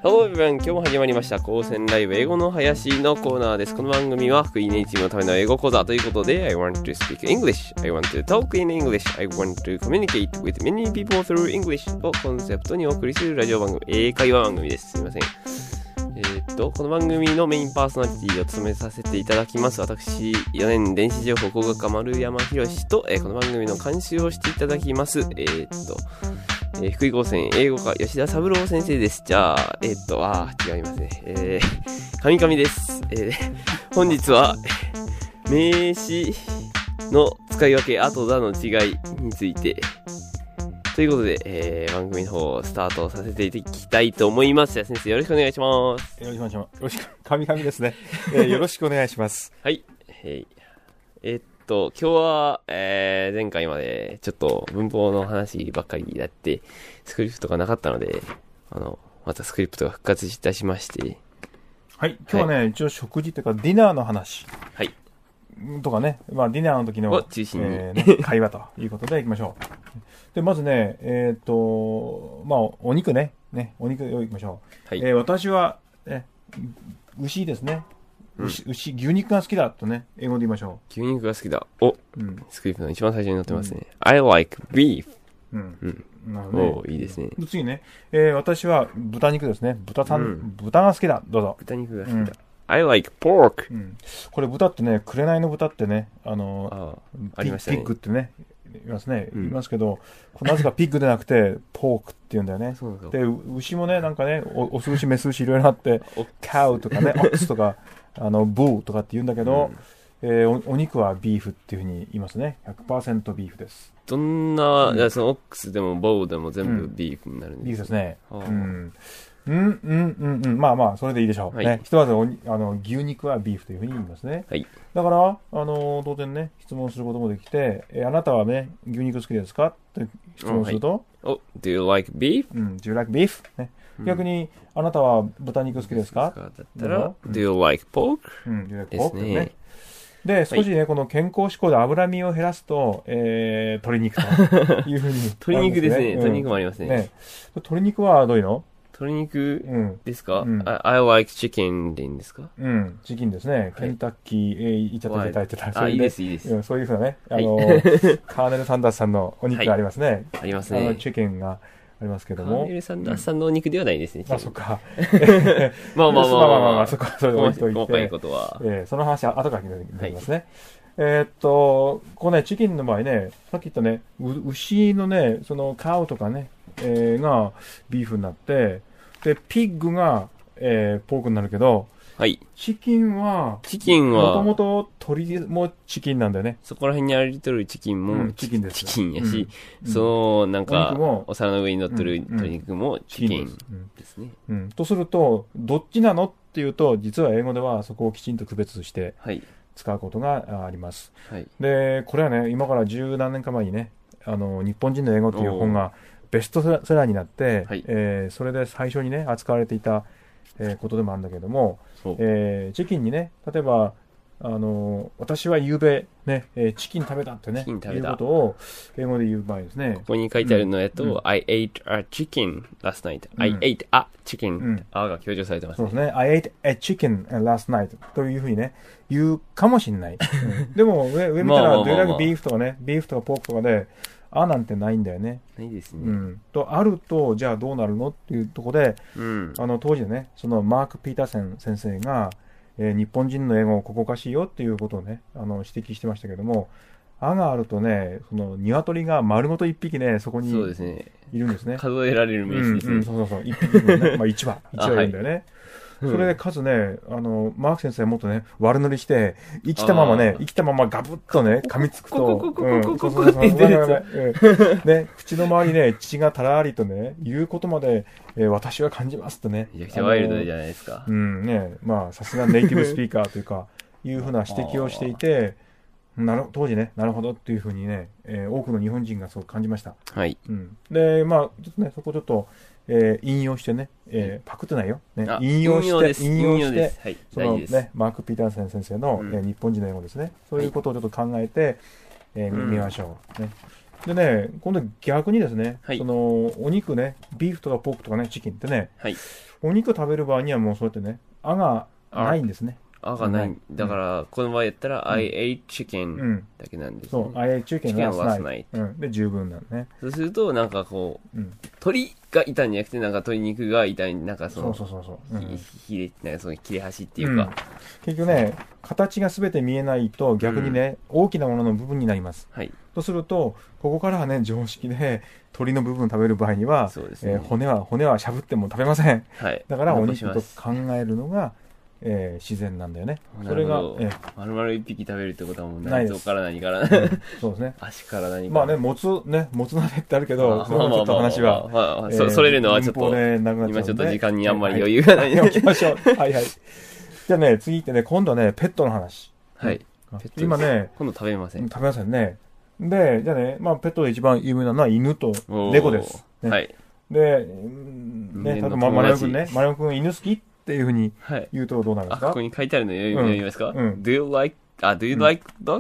Hello everyone! 今日も始まりました高専ライブ英語の林のコーナーです。この番組は福井ネイティブのための英語講座ということで I want to speak English, I want to talk in English, I want to communicate with many people through English をコンセプトにお送りするラジオ番組、英会話番組です。すいません。この番組のメインパーソナリティを務めさせていただきます私4年電子情報工学科丸山博と、この番組の監修をしていただきます福井高専英語科吉田三郎先生です。じゃあ違いますね。神々です。本日は名詞の使い分け後だの違いについてということで、番組の方をスタートさせていきたいと思います。じゃあ先生よろしくお願いします。 よろしく神々ですね。よろしくお願いします。 はい。今日は、前回までちょっと文法の話ばっかりだってスクリプトがなかったので、またスクリプトが復活いたしまして。 はい。今日はね、一応食事というかディナーの話。 はい。 とかね、まあディナーの時のを中心に、 会話ということでいきましょう。で、まずね、まあお肉ね、お肉をいきましょう。はい。私は、牛ですね。牛肉が好きだとね、英語で言いましょう。牛肉が好きだ。スクリプトの一番最初に載ってますね。I like beef. なるほど。 いいですね。 次ね、私は豚肉ですね。豚が好きだ。どうぞ。 豚肉が好きだ。I like pork. これ豚ってね、紅の豚ってね、 ありましたね。 ピッグってね、言いますけど、なぜかピッグでなくて、ポークって言うんだよね。で、牛もね、なんかね、オス牛、メス牛いろいろあって、カウとかね、オックスとか、ブーとかって言うんだけど、お肉はビーフっていうふうに言いますね。100% ビーフです。 どんな、そのオックスでもボーでも全部ビーフになるんです、 ビーフですね。まあまあ、それでいいでしょう。ね、ひとまず牛肉はビーフというふうに言いますね。 はい。 だから、当然ね、質問することもできて、あなたはね、牛肉好きですかって質問すると、 Do you like beef? Do you like beef? ね。逆に、あなたは豚肉好きですかだったら、Do you like pork? Do you like pork? ですね。で、少しね、この健康志向で脂身を減らすと、鶏肉というふうに。 鶏肉ですね。鶏肉もありますね。 鶏肉はどういうの？ 鶏肉ですか？ I like chicken でいいんですか？ チキンですね。ケンタッキー、言っちゃった。 いいです、いいです。 そういうふうなね、カーネル・サンダースさんのお肉がありますね。 ありますね。 チキンがありますけども。 カーネル・サンダースさんのお肉ではないですね。 あ、そっか。 まあ、 そこはそれで置いといて。 細かいことは。 その話は後から聞いてみますね。こうね、チキンの場合ね、さっき言ったね、牛のね、そのカウとかね、がビーフになって、で、ピッグが、ポークになるけど、 はい。 チキンは、もともと鶏もチキンなんだよね。 そこら辺にありとるチキンも、 チキンです。 チキンやし、なんか、お皿の上に乗ってる鶏肉もチキンですね。 とすると、どっちなのっていうと、実は英語ではそこをきちんと区別して、使うことがあります。で、これはね、今から十何年か前にね、日本人の英語という本がベストセラーになって、それで最初にね、扱われていた、ことでもあるんだけども、チキンにね、例えば、私は夕べね、チキン食べたってね、いうことを英語で言う場合ですね。 ここに書いてあるのやと、I ate a chicken last night.I ate a chicken. あが強調されてますね。 そうですね。I ate a chicken last night というふうにね、言うかもしれない。でも、上見たら、Do you like beef とかね、ビーフとかポークとかで、なんてないんだよね。 ないですね。 あると、じゃあどうなるのっていうところで、当時ね、そのマーク・ピーターセン先生が、日本人の英語をここおかしいよっていうことをね、指摘してましたけども、があるとね、その鶏が丸ごと一匹ね、そこにいるんですね。 数えられる名詞ですね。 そう。一匹分ね、まあ1羽いるんだよね。それでかつね、マーク先生はもっとね、悪乗りして、生きたままガブッとね、噛みつくと、ね、口の周りね、血がたらりとね、いうことまで、私は感じますとね。 めちゃくちゃワイルドじゃないですか。 ね、まあ、さすがネイティブスピーカーというか、いうふうな指摘をしていて、当時ね、なるほどっていうふうにね、多くの日本人がそう感じました。 はい。 で、まあ、ちょっとね、そこちょっと、引用してね、パクってないよ。ね、引用して、そのね、マーク・ピーターセン先生の、日本人の英語ですね。そういうことをちょっと考えて、見ましょう。ね。 でね、今度逆にですね、 はい、 そのお肉ね、ビーフとかポークとかね、チキンってね、 はい、 お肉食べる場合にはもうそうやってね、あがないんですね。 あがない。だから、この場合やったら、I ate chicken だけなんですね。 そう、I ate chicken last night。で、十分なんね。 そうすると、なんかこう、鶏がいたんじゃなくて、なんか鶏肉がいたん、なんかその、なんかその切れ端っていうか。 結局ね、形が全て見えないと逆にね、大きなものの部分になります。 はい。 とすると、ここからはね、常識で、鶏の部分食べる場合には、骨はしゃぶっても食べません。 はい。 だから、お肉と考えるのが、自然なんだよね。それが、 丸々一匹食べるってことはもう内臓から何からそうですね。 足から何から。 まあね、もつ鍋ってあるけど、それはちょっと話は、 それるのはちょっと、今ちょっと時間にあんまり余裕がない。 行きましょう。はいはい。じゃあね、次行ってね、今度はね、ペットの話。 はい。 今ね、 今度食べません。 食べませんね。で、じゃあね、まあペットで一番有名なのは犬と猫です。 はい。 で、ね、例えば丸山くん犬好きっていうふうに言うとどうなるんですか？ ここに書いてあるの読みますか？ Do you like dog? Do you like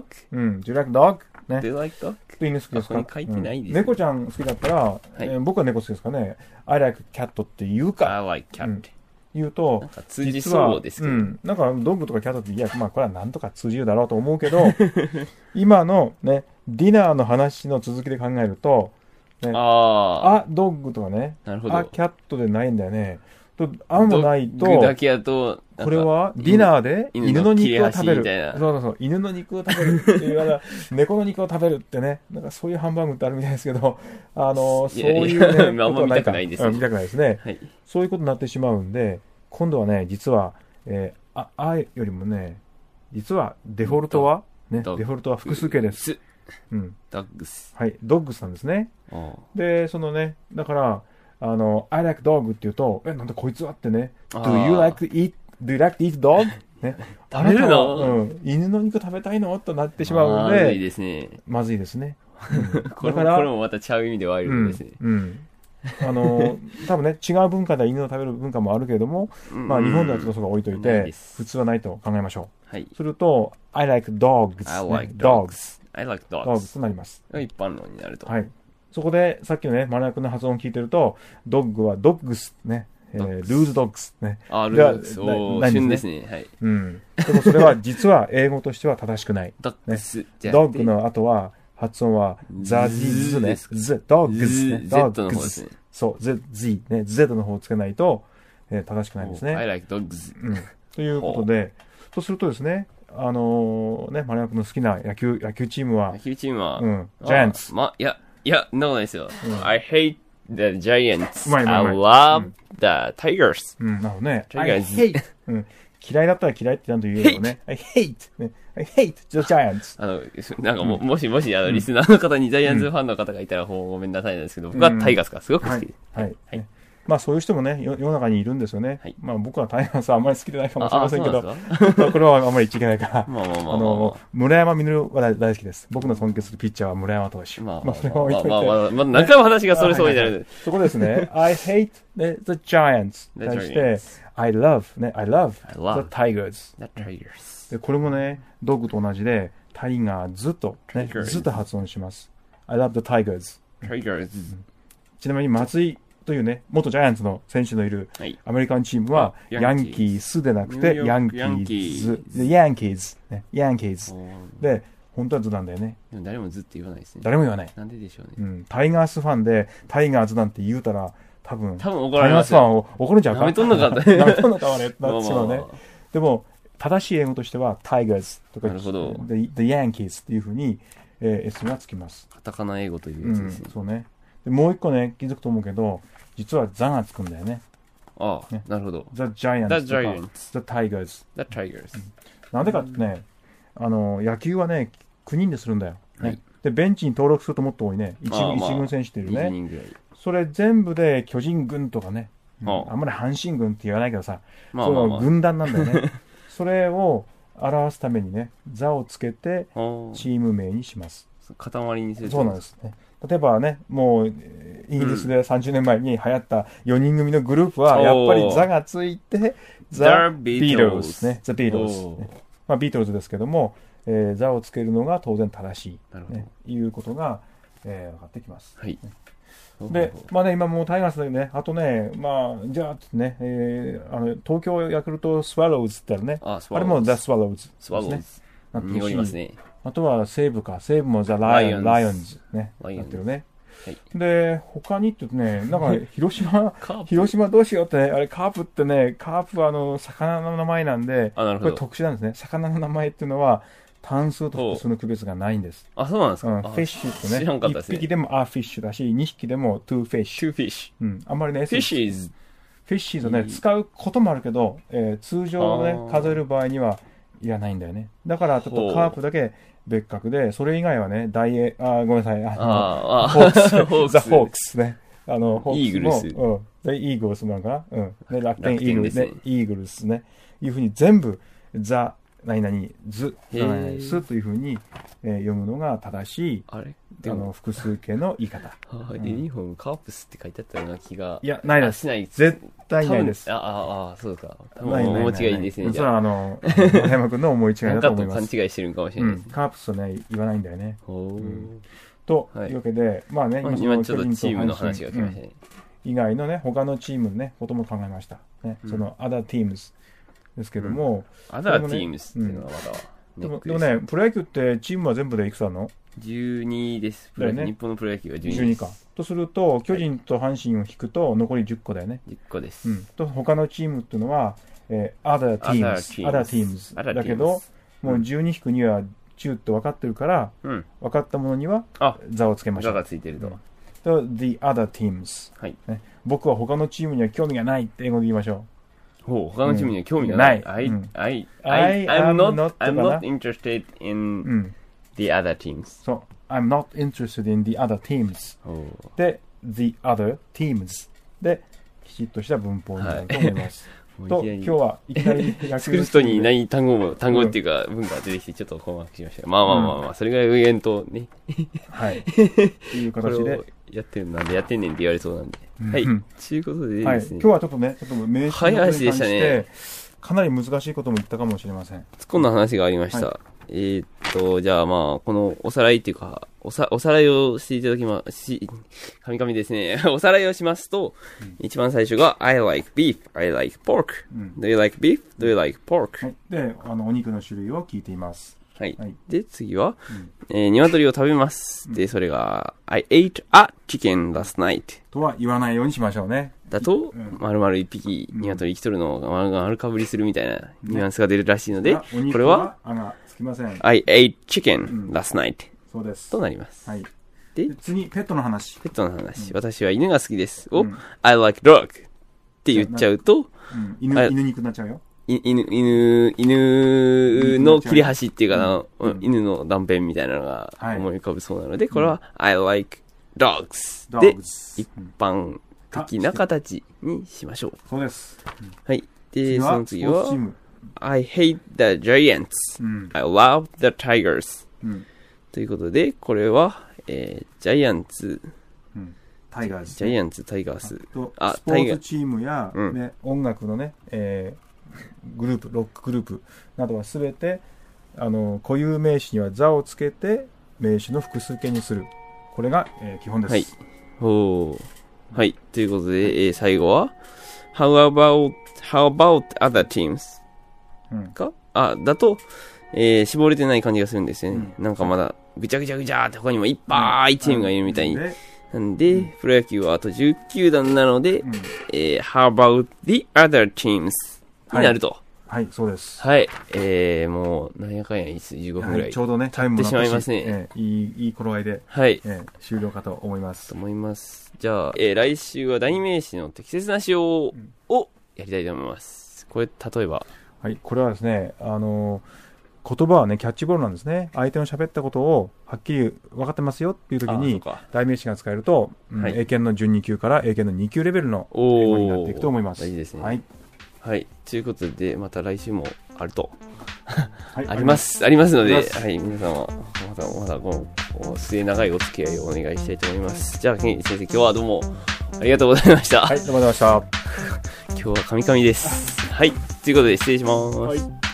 dog? ね。 Do you like dog? 犬好きですか？ ここに書いてないです。 猫ちゃん好きだったら、僕は猫好きですかね。I like cat って言うか。 I like cat. 言うと、 なんか通じそうですけど。 なんかドッグとかキャットって、いや、まあこれはなんとか通じるだろうと思うけど、今のね、ディナーの話の続きで考えると、ね、ドッグとかね、キャットでないんだよね。もないと、 ドッグだけやと、 これはディナーで犬の肉を食べる。そう、犬の肉を食べるっていうような、猫の肉を食べるってね、なんかそういうハンバーグってあるみたいですけど、そういうね、 あんま見たくないですね。 見たくないですね。 はい、 そういうことになってしまうんで、今度はね、実は、あよりもね、実はデフォルトは、ね、デフォルトは複数形です。 ドッグス。 はい、ドッグスなんですね。で、そのね、だから、I like dog って言うと、なんだこいつはってね、Do you like to eat dog? ね、 食べるの？ 犬の肉食べたいのとなってしまうので、 まずいですね。 まずいですね。 これもまたちゃう意味でワイルドですね。 多分ね、違う文化で犬を食べる文化もあるけれども、まあ日本ではちょっとそこ置いといて、普通はないと考えましょう。はい。すると、I like dogs. I like dogs. I like dogs. となります。 一般論になると。 はい。そこで、さっきのね、マナヤ君の発音を聞いてると、ドッグはドッグス、ね、ルーズドッグス、ね。 ルーズ、旬ですね。はい。 でもそれは実は英語としては正しくない。 ドッグス。 ドッグの後は、発音は、ザ・ディズね。ドッグス、ね。 Z の方ですね。 そう、Z ね。Z の方をつけないと、正しくないんですね。 I like dogs. ということで、そうするとですね、マナヤ君の好きな野球チームは、 ジャイアンツ。 いや、そんなことないですよ。I hate the Giants. I love the Tigers. なるほどね。I hate. 嫌いだったら嫌いってちゃんと言うよね。I hate. I hate the Giants. なんかもし、リスナーの方にジャイアンツファンの方がいたらごめんなさいなんですけど、僕はタイガースがすごく好き。 はい。まあそういう人もね、世の中にいるんですよね。まあ僕はタイガースはあんまり好きでないかもしれませんけど、これはあんまり言っちゃいけないから、村山実は大好きです。僕の尊敬するピッチャーは村山投手。まあそれは置いといて。 何回も話がそれそうになる。 そこですね。I hate the Giants に対して、I love the Tigers。でこれもね、ドッグと同じで、タイガーずっと発音します。I love the Tigers。ちなみに松井というね、元ジャイアンツの選手のいるアメリカンチームは、ヤンキースでなくて、ヤンキーズ。ヤンキーズ。で、本当は図なんだよね。 でも誰も図って言わないですね。 誰も言わない。 なんででしょうね。 タイガースファンで、タイガーズなんて言うたら、多分怒られます。 タイガースファンを怒るんちゃうか。 舐めとんのか舐めとんのかはね、なってしまうね。でも、正しい英語としては、タイガーズとか、The Yankees っていうふうに、S がつきます。 カタカナ英語というやつですね。 そうね。もう一個ね、気づくと思うけど、実はザがつくんだよね。 なるほど。 The Giants とか The Tigers。なんでかってね、野球はね、9人でするんだよ。で、ベンチに登録するともっと多いね。1軍選手っていうね。それ全部で巨人軍とかね、あんまり阪神軍って言わないけどさ、その軍団なんだよね。それを表すためにね、ザをつけてチーム名にします。 塊にする。 そうなんですね。例えばね、もう、イギリスで30年前に流行った4人組のグループは、やっぱりザがついて、ザ・ビートルズね。ザ・ビートルズ。まあ、ビートルズですけども、ザをつけるのが当然正しい。いうことが、 分かってきます。 はい。 で、まあね、今もうタイガースでね、あとね、まあ、じゃあね、東京ヤクルトスワローズってあるね。あれもザ・スワローズ、ね。 スワローズ。濁りますね。 あとは西武か。西武もザ・ライオンズね。なってるね。はい、で、他にって言うとね、なんか、広島どうしようってね、あれ、カープってね、カープは魚の名前なんで、これ特殊なんですね。魚の名前っていうのは、単数と複数の区別がないんです。 あ、そうなんですか。 フィッシュってね、1匹でもフィッシュだし、2匹でもトゥーフィッシュ。あんまりね、 フィッシーをね、使うこともあるけど、通常ね、数える場合にはいらないんだよね。だから、ちょっとカープだけ別格で、それ以外はね、ごめんなさい、ホークス、ザ・ホークスね。 イーグルス。 イーグルスなんかな、楽天イーグルスね。イーグルスね。いうふうに全部、ザ・何々、ズ、スというふうに、読むのが正しい、複数形の言い方。 ユニフォーム、カープスって書いてあったような気が。 いや、ないです。絶対ないです。 そうか。お間違いですね。 それは青山君の思い違いだと思います。 勘違いしてるかもしれないです。 カープスはね、言わないんだよね。というわけで、まあね、 今ちょっとチームの話が来ましたね。 以外のね、他のチームのね、ことも考えました。その、other teams。ですけども、 other teams っていうのはまだでもね、プロ野球ってチームは全部でいくつあるの ?12 です。日本のプロ野球は 12か。とすると、巨人と阪神を引くと残り10個だよね。 10個です。 と、他のチームっていうのは、other teams。だけど、もう12引くには中って分かってるから、分かったものには座をつけましょう。 座がついてると。 the other teams。僕は他のチームには興味がないって英語で言いましょう。 他のチームには興味がない。I'm not interested in the other teams. そう。I'm not interested in the other teams. で、the other teams. で、きちっとした文法になると思います。と、今日はいきなり作る人にない単語っていうか文が出てきてちょっと困惑しました。まあ、それぐらい無限とね。 はい。という形で。 やってるなんでやってんねんって言われそうなんで。はい。ということでですね。 今日はちょっとね、名詞に関して、かなり難しいことも言ったかもしれません。 突っ込んだ話がありました。じゃあまあ、このおさらいっていうか、おさらいをしていただきカミカミですね。おさらいをしますと、一番最初が、I like beef, I like pork.Do you like beef? Do you like pork? で、お肉の種類を聞いています。 はい。で、次は、鶏を食べます。で、それが、I ate a chicken last night. とは言わないようにしましょうね。 だと、丸々一匹、鶏生きとるのが丸かぶりするみたいなニュアンスが出るらしいので、これは、I ate chicken last night. そうです。 となります。 はい。で、次、ペットの話。 私は犬が好きです。を、I like dog. って言っちゃうと、 犬肉になっちゃうよ。 犬の切れ端っていうかな、犬の断片みたいなのが思い浮かぶそうなので、これは I like dogs で一般的な形にしましょう。 そうです。 はい。で、その次は I hate the giants. I love the tigers. ということで、これは、ジャイアンツ、 タイガース。 ジャイアンツ、タイガース。 スポーツチームや音楽のね、グループ、ロックグループなどはすべて固有名詞には座をつけて名詞の複数形にする。これが、基本です。 はい。はい。ということで、最後は How about other teams? だと、絞れてない感じがするんですよね。なんかまだぐちゃぐちゃぐちゃって他にもいっぱいチームがいるみたいに。なんで、プロ野球はあと10球団なので、How about the other teams? になると。 はい、そうです。 はい。もう、なんやかんや15分ぐらい。 ちょうどね、タイムもなってしまいますね。 いい頃合いで、 はい。 終了かと思います。 じゃあ、来週は代名詞の適切な使用をやりたいと思います。これ、例えば。 はい、これはですね、言葉はね、キャッチボールなんですね。相手の喋ったことをはっきり分かってますよっていう時に、代名詞が使えると、英検の準2級から英検の2級レベルの英語になっていくと思います。 大事ですね。 はい。 はい。ということで、また来週もあると。ありますので、はい、皆様、まだこの末長いお付き合いをお願いしたいと思います。じゃあ、先生、今日はどうもありがとうございました。 はい、どうもありがとうございました。 今日はカミカミです。はい。ということで、失礼します。はい。